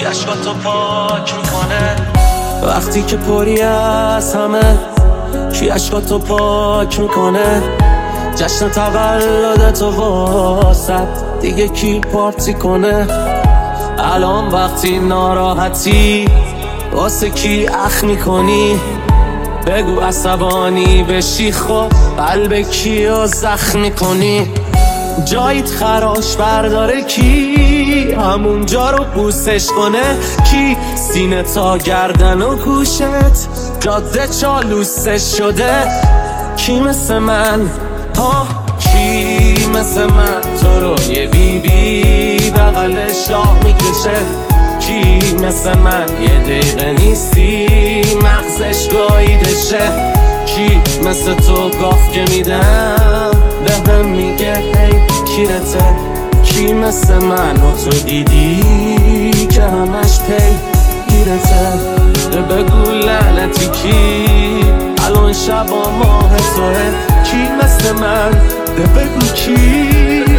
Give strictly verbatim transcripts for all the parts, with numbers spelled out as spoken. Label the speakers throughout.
Speaker 1: عشقاتو پاک میکنه وقتی که پری از همه کی عشقاتو پاک میکنه جشن تولدتو واسد دیگه کی پارتی کنه الان وقتی ناراحتی واسه کی اخ میکنی بگو عصبانی بشی خب قلب کیو زخم میکنی جایت خراش برداره کی همون جا رو بوسش کنه کی سینه تا گردن و گوشت جاده چالوسش شده کی مثل من ها کی مثل من تو رو یه بی بی بغلش راه میکشه کی مثل من یه دقیقه نیستی مغزش گاییدشه کی مثل تو گاف که میدم به هم میگه هی کیرته کی مثل من و تو دیدی که همش پی گیرته ده بگو لعنتی کی الان شب و ماه توه کی مثل من ده بگو کی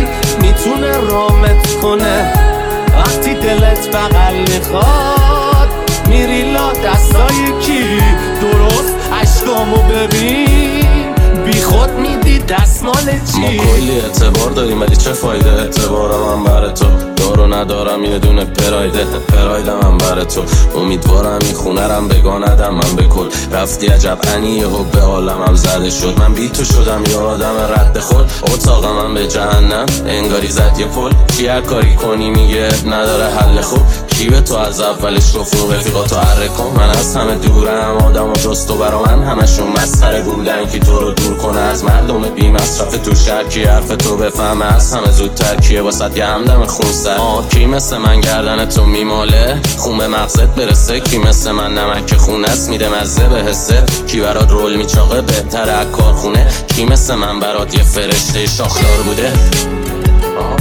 Speaker 1: میتونه رامت کنه وقتی دلت بغل میخواد میری لا دستای کی درست عشقامو ببین بی خود میدی دستمال چی
Speaker 2: ما کلی اعتبار داریم ولی چه فایده اعتبارم هم بر تو دارو ندارم یه دونه پرایده پرایدم هم بر تو امیدوارم این خونه رم بگاندم من بکل رفتی عجب انیه و به عالمم زده شد من بی تو شدم یه آدم رد خود اتاقم من به جهنم انگاری زد یه پل چی هر کاری کنی میگه نداره حل خوب کی به تو از اولش گفت رو رفیقاتو حره کن من از همه دورم آدم و جست و برا من همشون مسخره بودن که تو رو دور کنه از مردم بی مصرف تو شهر کی حرف تو بفهمه از همه زودتر کیه واسه یه همدم خون سر آه کی مثل من گردن تو میماله خون به مغزت برسه کی مثل من نمک خون است میده مزه به حسه کی برات رول میچاقه بهتره از کارخونه کی مثل من برات یه فرشته شاخدار بوده آه.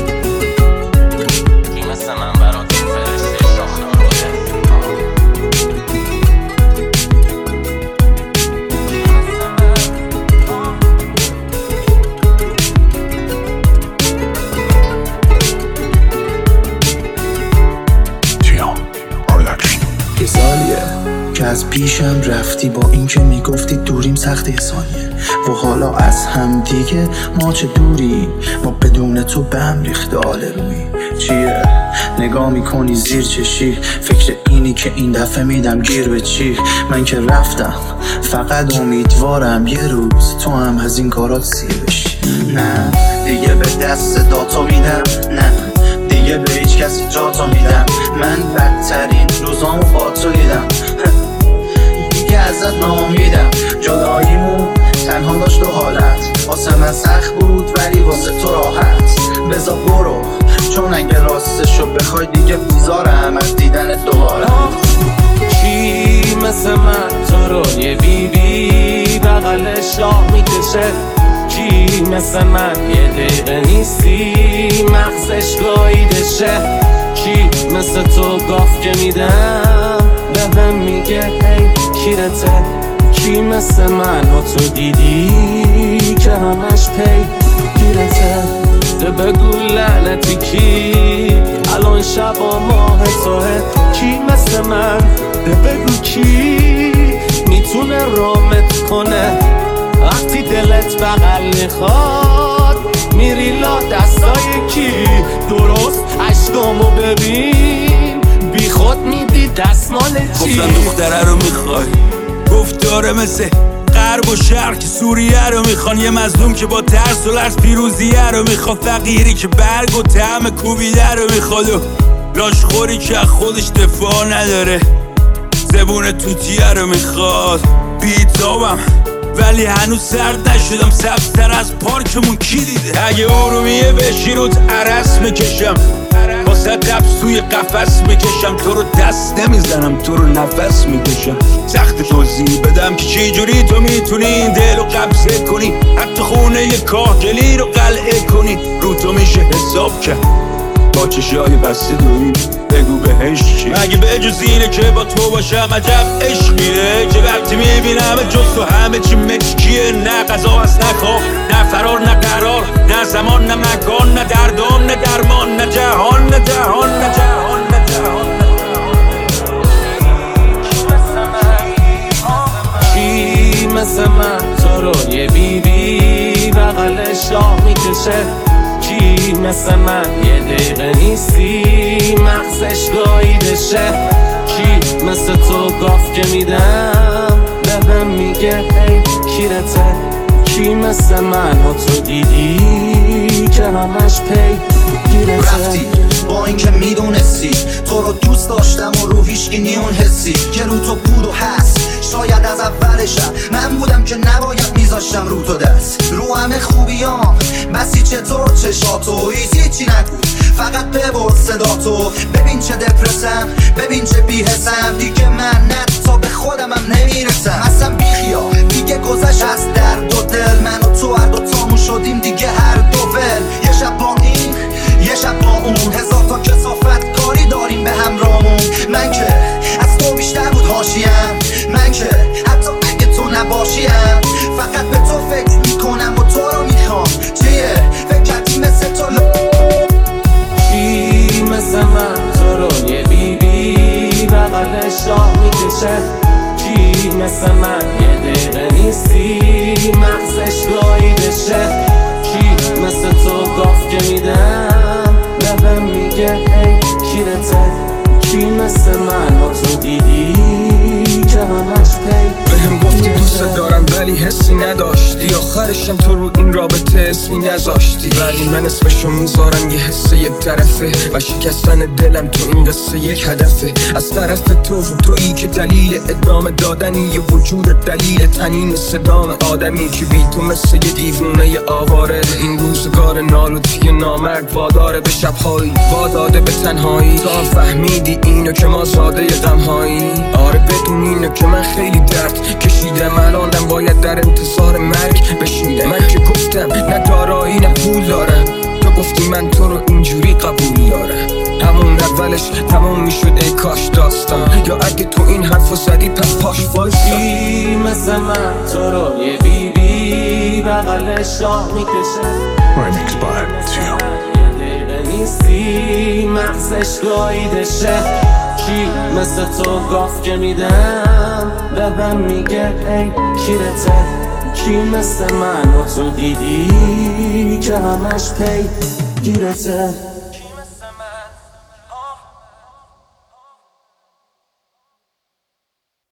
Speaker 3: که از پیشم رفتی با این که میگفتی دوریم سخت ثانیه و حالا از هم دیگه ما چه دوری ما بدون تو به هم ریخته آل روی چیه نگاه میکنی زیر چشی فکر اینی که این دفعه میدم گیر به چی من که رفتم فقط امیدوارم یه روز تو هم از این کارات سیر بشی نه دیگه به دست داتا میدم نه دیگه به هیچ کسی جاتا میدم من بدترین روزامو با تو دیدم دیگه ازت ناامیدم جداییمون تنها داشت دو حالت واسه من سخت بود ولی واسه تو راحت بذار برو چون اگه راستشو بخوای دیگه بیزارم از دیدن دوباره
Speaker 1: کی مثل من تو رو یه بی بی بغلش راه میکشه کی مثل من یه دقیقه نیستی مغزش گاییدشه کی مثل تو گاف که میدم به هم میگه هی کیرته کی مثل من و تو دیدی که همش پی گیرته ده بگو لعنتی کی الان شب و ماه توه کی مثل من ده بگو کی میتونه رامت کنه وقتی دلت بغل میخواد میری لا دستای کی درست عشقامو ببین بی خود میدی دستمال چی
Speaker 4: گفتن دختره رو میخوای گفت داره مثل غرب و شرق که سوریه رو میخوان یه مظلوم که با ترس و لرز پیروزیه رو میخواد فقیری که برگ و طعم کوبیده رو میخواد و لاشخوری که خودش دفاع نداره زبون توتیه رو میخواد بیتابم ولی هنوز سرد نشدم سبزتر از پارکمون کی دیده اگه ارومیه بشی روت عرس میکشم واسه قبض توی قفس میکشم تو رو دست نمیزنم تو رو نفس میکشم سخت توضیح بدم که چی جوری تو میتونی این دل رو قبضه کنی حتی خونه یه کاهگلی رو قلعه کنی رو تو میشه حساب کرد با چشای بسته دوی بگو بهش چی مگه به جز اینه که با تو باشم عجب عشقیه که وقتی میبینم جز تو همه چی مچکیه نه قضا هست نه خواه نه فرار نه قرار نه زمان نه مکان نه دردان نه درمان نه جهان نه جهان نه جهان نه جهان نه
Speaker 1: مثل من تو رو یه بیبی بغل شاه میکشه؟ کی مثل من یه دقیقه نیستی مغزش گاییدشه؟ کی مثل تو گاف که میدم لبم میگه ای کیرته؟ کی مثل من و تو دیدی که همش پی گیرته؟
Speaker 3: رفتی با این که میدونستی تو رو دوست داشتم و رو هیچکی نیون حسی که رو تو بود و هست. شاید از اولشم من بودم که نباید میذاشتم رو تو دست رو همه خوبیام بسی چطور چشاتو هیچی نگو فقط ببر صداتو. ببین چه دپرسم ببین چه بی‌حسم دیگه من نه تا به خودمم نمیرسم اصلا بیخیال دیگه گذشت از درد و دل من و تو هر دو تامون شدیم دیگه هر دو ول. یه شب با این یه شب با اون هزار تا کثافت کاری داریم به همراهمون. من که از تو بیشتر بود حاشیم من که حتی اگه تو نباشیم فقط به تو فکر میکنم و تو رو میخوام. چیه فکر کردی مثل تو
Speaker 1: کی مثل من تو رو یه بیبی بغل شاه میکشه؟ کی مثل من یه دقیقه نیستی مغزش گاییدشه؟ کی مثل تو گاف که میدم لبم میگه ای کیرته؟ کی مثل من و تو دیدی که همش پی
Speaker 5: بهم گفتی دوست دارم ولی حسی نداشتی آخرشم تو رو این رابطه اسمی نذاشتی ولی من اسمشو میذارم یه حس یک طرفه و شکستن دلم تو این قصه یک هدفه از طرف تو تویی که دلیل ادامه دادنی یه وجود دلیل تنین صدام آدمی که بی تو مثل یه دیوونه آواره این روزگار نالوتی نامرد واداره به شبهایی واداده به تنهایی تا فهمیدی اینو که ما زاده غمهایی. آره بدون اینو که من خیلی درد کشیدم الانم باید در انتظار مرگ بشینم. من که گفتم نه دارایی نه پول دارم تو گفتی من تو رو اینجوری قبول دارم. همون اولش تمام میشد ای کاش داستان یا اگه تو این حرفو زدی پس پاش وایسا.
Speaker 1: کی مثل من تو رو یه بیبی بغل شاه میکشه؟
Speaker 6: Remix by Tio.
Speaker 1: نیستی مغزش گاییدشه؟ کی مثل تو گاف که میدم لبم میگه ای کیرته؟ کی مثل من و تو دیدی که همش پی گیرته؟